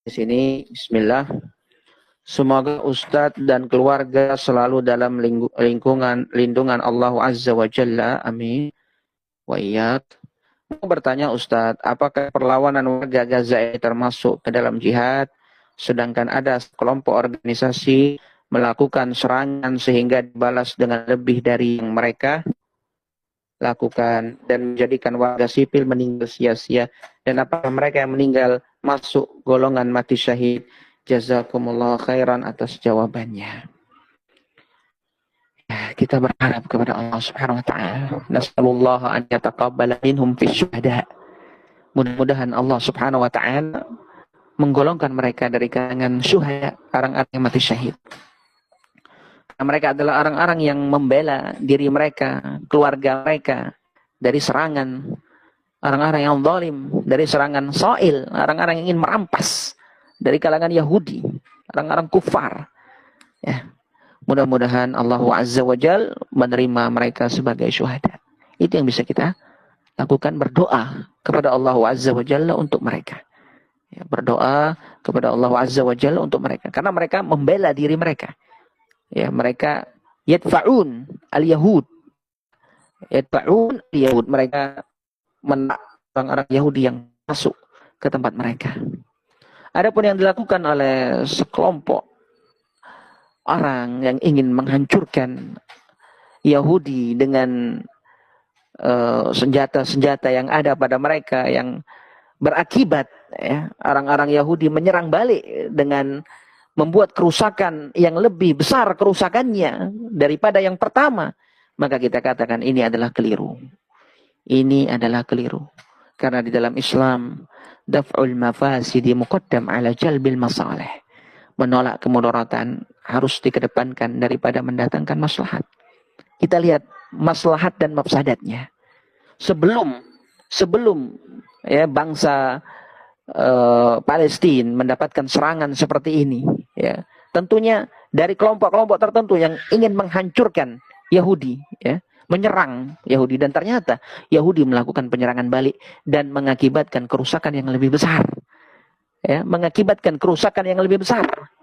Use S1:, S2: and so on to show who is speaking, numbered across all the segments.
S1: di sini. Bismillah. Semoga Ustadz dan keluarga selalu dalam lindungan Allah Azza wa Jalla. Amin. Wa iyyak. Mau bertanya Ustadz, apakah perlawanan warga Gaza ini termasuk ke dalam jihad? Sedangkan ada kelompok organisasi melakukan serangan sehingga dibalas dengan lebih dari yang mereka lakukan dan menjadikan warga sipil meninggal sia-sia. Dan apakah mereka yang meninggal masuk golongan mati syahid? Jazakumullah khairan atas jawabannya. Kita berharap kepada Allah Subhanahu wa taala. Nasallallahu an yataqabbala minhum fi syuhada. Mudah-mudahan Allah Subhanahu wa taala menggolongkan mereka dari kalangan syuhada, orang-orang yang mati syahid. Karena mereka adalah orang-orang yang membela diri mereka, keluarga mereka dari serangan orang-orang yang zalim, dari serangan Sa'il, orang-orang yang ingin merampas dari kalangan Yahudi, orang-orang kufar. Ya. Mudah-mudahan Allah Azza wa Jal menerima mereka sebagai syuhada. Itu yang bisa kita lakukan, berdoa kepada Allah Azza wa Jalla untuk mereka. Ya, berdoa kepada Allah Azza wa Jalla untuk mereka. Karena mereka membela diri mereka. Ya, mereka yadfa'un al-Yahud. Yadfa'un al-Yahud. Mereka menolak orang-orang Yahudi yang masuk ke tempat mereka. Adapun yang dilakukan oleh sekelompok orang yang ingin menghancurkan Yahudi dengan senjata-senjata yang ada pada mereka yang berakibat, ya, orang-orang Yahudi menyerang balik dengan membuat kerusakan yang lebih besar kerusakannya daripada yang pertama, maka kita katakan ini adalah keliru. Ini adalah keliru. Karena di dalam Islam, daf'ul mafasidi muqaddam ala jalbil masalih. Menolak kemudaratan harus dikedepankan daripada mendatangkan maslahat. Kita lihat maslahat dan mafsadatnya. Sebelum ya, bangsa Palestina mendapatkan serangan seperti ini, ya, tentunya dari kelompok-kelompok tertentu yang ingin menghancurkan Yahudi, ya, menyerang Yahudi, dan ternyata Yahudi melakukan penyerangan balik dan mengakibatkan kerusakan yang lebih besar. Ya, mengakibatkan kerusakan yang lebih besar.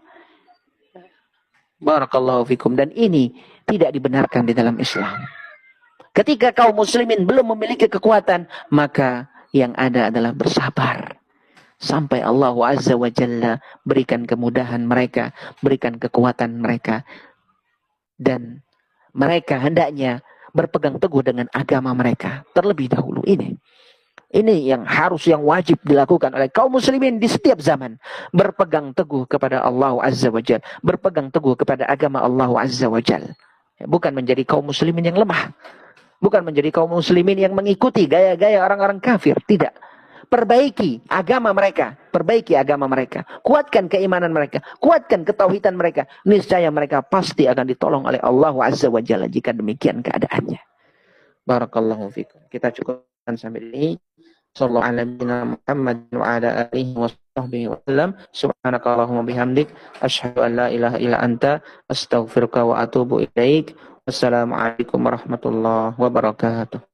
S1: Barakallahu fikum. Dan ini tidak dibenarkan di dalam Islam. Ketika kaum muslimin belum memiliki kekuatan, maka yang ada adalah bersabar sampai Allah Azza wa Jalla berikan kemudahan mereka, berikan kekuatan mereka, dan mereka hendaknya berpegang teguh dengan agama mereka terlebih dahulu. Ini yang harus, yang wajib dilakukan oleh kaum muslimin di setiap zaman. Berpegang teguh kepada Allah Azza wa Jalla, berpegang teguh kepada agama Allah Azza wa Jalla. Bukan menjadi kaum muslimin yang lemah, bukan menjadi kaum muslimin yang mengikuti gaya-gaya orang-orang kafir. Tidak. Perbaiki agama mereka, perbaiki agama mereka, kuatkan keimanan mereka, kuatkan ketauhidan mereka. Niscaya mereka pasti akan ditolong oleh Allah Azza wa Jalla jika demikian keadaannya. Barakallahu fikum. Kita cukupkan sampai ini. Sallallahu alaihi Muhammad wa ala alihi wa sahbihi wa sallam. Subhanakallahumma bihamdik, asyhadu an la ilaha illa anta, astaghfiruka wa atubu ilaik. Wassalamualaikum warahmatullahi wabarakatuh.